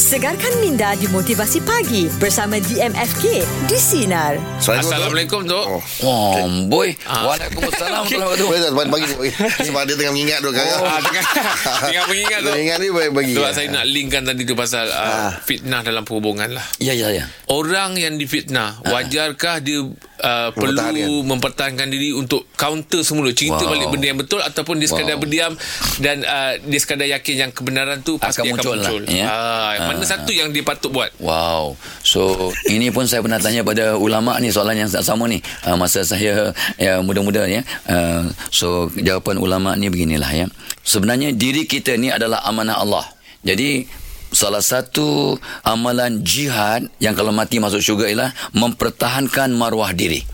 Segarkan minda di Motivasi Pagi bersama DMFK di Sinar. Assalamualaikum, Tok. Boy. Waalaikumsalam. Bagi sebab dia tengah mengingat tu kan. Tengah mengingat tu. Mengingat ni bagi. Sebab saya nak linkkan tadi tu pasal fitnah dalam perhubungan lah. Ya. Orang yang difitnah, wajarkah dia perlu mempertahankan diri untuk counter semula, cerita balik benda yang betul, ataupun dia sekadar berdiam dan dia sekadar yakin yang kebenaran tu pasti akan muncul. Mana satu yang dia patut buat? Wow. So ini pun saya pernah tanya pada ulama ni soalan yang sama ni, masa saya muda-muda ya. So jawapan ulama ni beginilah ya. Sebenarnya diri kita ni adalah amanah Allah. Jadi salah satu amalan jihad yang kalau mati masuk syurga ialah mempertahankan maruah diri.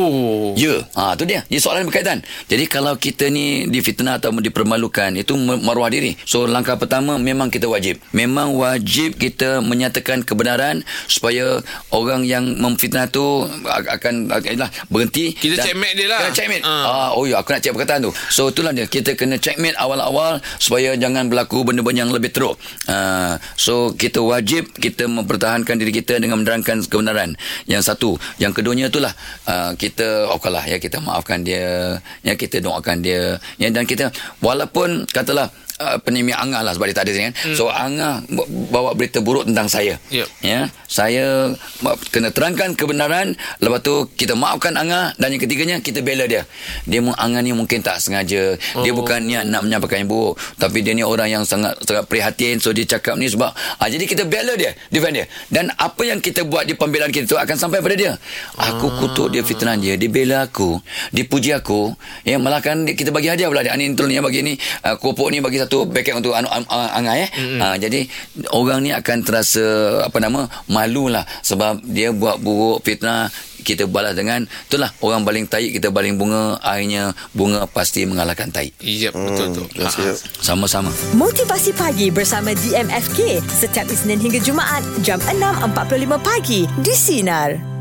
Ya, tu dia. Dia soalan berkaitan. Jadi kalau kita ni difitnah atau dipermalukan, itu maruah diri. So langkah pertama memang kita wajib. Memang wajib kita menyatakan kebenaran supaya orang yang memfitnah tu akan berhenti. Kita checkmate dia lah. Kena checkmate. Aku nak check perkataan tu. So itulah dia. Kita kena checkmate awal-awal supaya jangan berlaku benda-benda yang lebih teruk. So kita wajib kita mempertahankan diri kita dengan menerangkan kebenaran. Yang satu. Yang keduanya itulah kita kita maafkan dia, ya, kita doakan dia, ya, dan kita walaupun katalah penimia Angah lah sebab dia tak ada sini kan. So Angah bawa berita buruk tentang saya. Ya, saya kena terangkan kebenaran, lepas tu kita maafkan Angah, dan yang ketiganya kita bela dia. Angah ni mungkin tak sengaja. Dia bukan niat nak menyampaikan yang buruk, tapi dia ni orang yang sangat prihatin, so dia cakap ni sebab jadi kita bela dia, defend dia. Dan apa yang kita buat di pembelaan kita tu akan sampai pada dia. Aku kutuk dia, fitnah dia bela aku, dia puji aku, ya, malah kan kita bagi hadiah pula dia. Ni bagi ni kopok ni bagi satu paket untuk Angah ya. Jadi orang ni akan terasa malu lah sebab dia buat buruk, fitnah, kita balas dengan itulah, orang baling tahi kita baling bunga, akhirnya bunga pasti mengalahkan tahi. Betul tu. Sama-sama. Motivasi Pagi bersama DMFK setiap Isnin hingga Jumaat jam 6.45 pagi di Sinar.